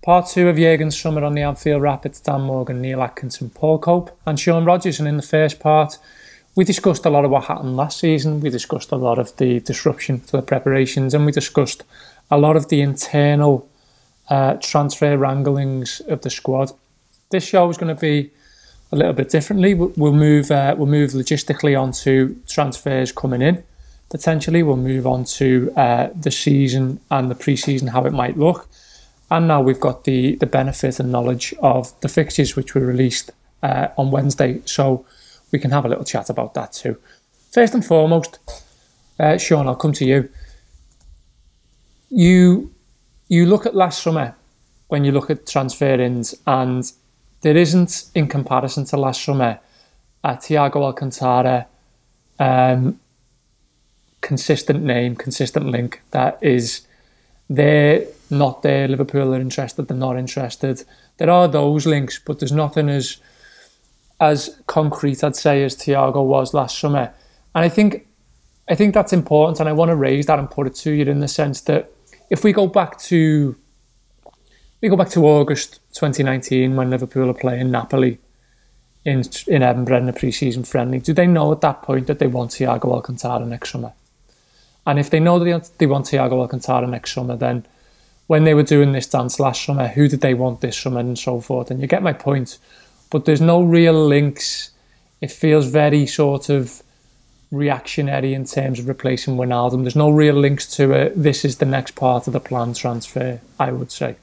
Part 2 of Jurgen's summer on the Anfield Rapids, Dan Morgan, Neil Atkinson, Paul Cope and Sean Rogers. And in the first part, we discussed a lot of what happened last season. We discussed a lot of the disruption to the preparations, and we discussed a lot of the internal transfer wranglings of the squad. This show is going to be a little bit differently. We'll move logistically onto transfers coming in. Potentially, we'll move on to the season and the pre-season, how it might look. And now we've got the benefit and knowledge of the fixtures which were released on Wednesday, so we can have a little chat about that too. First and foremost, Sean, I'll come to you. You look at last summer when you look at transfer ins, and there isn't, in comparison to last summer, a Thiago Alcantara consistent name, consistent link that is there, not there. Liverpool are interested, they're not interested. There are those links, but there's nothing as concrete, I'd say, as Thiago was last summer. And I think that's important, and I want to raise that and put it to you in the sense that if we go back to August 2019 when Liverpool are playing Napoli in Edinburgh in a pre-season friendly, do they know at that point that they want Thiago Alcantara next summer? And if they know that they want Thiago Alcantara next summer, then when they were doing this dance last summer, who did they want this summer and so forth? And you get my point. But there's no real links. It feels very sort of reactionary in terms of replacing Wijnaldum. There's no real links to it. This is the next part of the planned transfer, I would say.